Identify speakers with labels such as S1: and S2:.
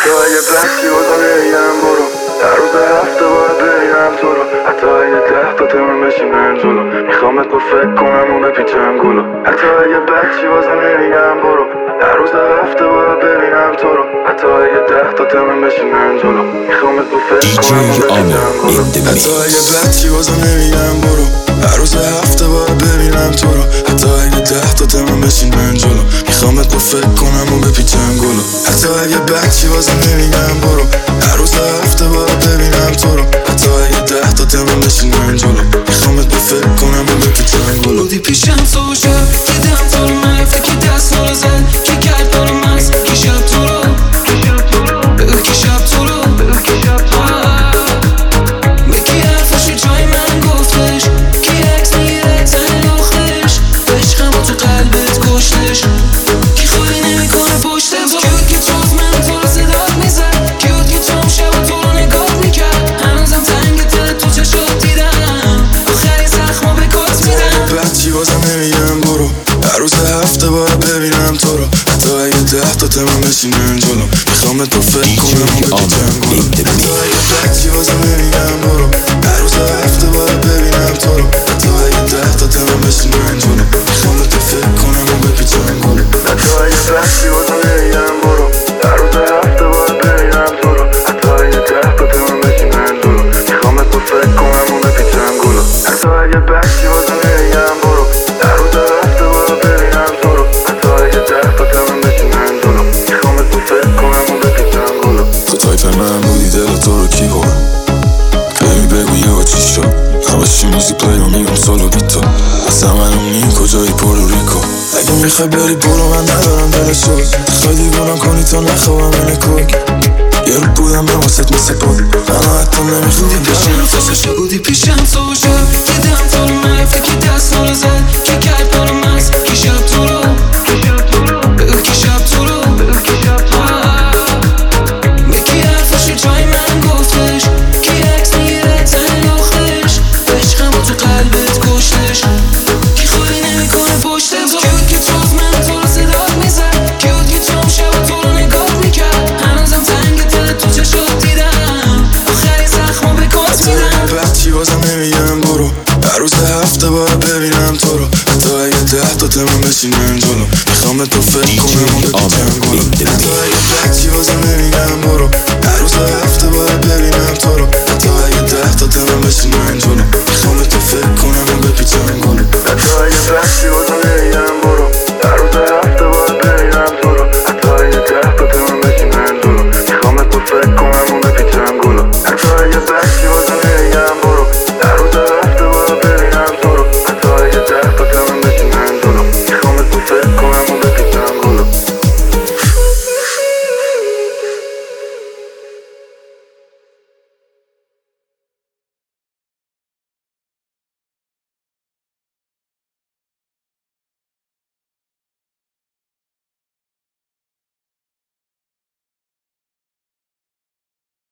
S1: حتی اگه بحثی بازم نمیگم برو، هر روز هفته باید ببینم تو رو. حتی اگه 10 تا تمام بشینن جلو، میخوامت با فکر کنم و بپیچم گلو. حتی اگه بحثی بازم نمیگم برو، هر روز هفته باید ببینم تو رو. حتی اگه 10 تا تمام بشینن جلو، میخوامت با فکر کنم و بپیچم گلو. حتی اگه بحثی بازم نمیگم برو، هر روز هفته باید ببینم تو رو. حتی اگه 10 تا تمام بشینن جلو، میخوامت با فکر کنم و بپیچم گلو. حتی اگه بچی بازم نمیگم برو، هر روز هفته باید ببینم تو رو. حتی اگه 10 تا تمام بشینن جلو، میخوامت با فکر کنم و بپیچم گلو.
S2: بودی پیشم تو شب که دم تو رو نرفته، که دست رو زد که کرد برو مز، که شب تو رو که شب تو رو بکی حرفاشو جای من گفتش، که عکس میره تن لختش، عشقم با تو قلبت کشتش، که خواهی نمیکنه پشت تو. کیود که تو از من تو رو صدات میزد، کیود که تو هم شب تو رو نگاه میکرد، هنوزم تنگ دل تو چشات دیدم، آخری زخمو به کات میدم.
S1: بچی بازم نمیگم برو، هر روز هفته باید ببینم تو رو. حتی اگه 10 تا تمام بشینن جلو، میخوامت با فکر کنم و بپیچم گلو. حتی اگه بچی بازم نمیگم برو، هر روز هفته باید ببینم تو رو. حتی اگه 10 تا تمام بشینن جلو، میخوامت با فکر کنم و بپیچم گلو. حتی اگه بچی بازم نمیگم برو، هر روز هفته باید ببینم تو رو. حتی اگه 10 تا تمام بشینن جلو، میخوامت با فکر کنم و بپیچم گلو. حتی اگه بچی بازم نمیگم برو، هر روز هفته باید ببینم تو رو. حتی اگه 10 تا تمام بشینن جلو، میخوامت با فکر کنم و بپیچم گلو.
S3: تو تایپ من بودی، دل تو رو کی برم؟ بیبی بگو یه با چی شد؟ همش موزیک پلی رو میگم سولو بی تو. اصلا منو نیم کجایی پوروریکو؟ اگه میخوای بری برو، من ندارم دل سوز. خواهی دیوونم کنی تا نخوابم این کوک. یه رو بودم من واسط مثل بود، من حتی نمیخوام
S2: پیشم بودی پیشم تو شب که دم تو رو نرفته، که دست رو زد که کرد برو مز، که شب تو رو که شب تو رو بکی حرفاشو جای من گفتش، که عکس میره تن لختش، عشقم با تو قلبت کشتش، که خواهی نمیکنه پشت تو. کیود که تو از من تو رو صدات میزد، کیود که تو هم شب تو رو نگاه میکرد، هنوزم تنگ دل تو چشات دیدم، آخری زخمو به کات میدم.
S1: بچی بازم نمیگم برو، هر روز هفته باید ببینم تو رو. حتی اگه 10 تا تمام بشینن جلو، میخوامت با فکر کنم و بپیچم گلو. حتی اگه بچی بازم نمیگم برو، هر روز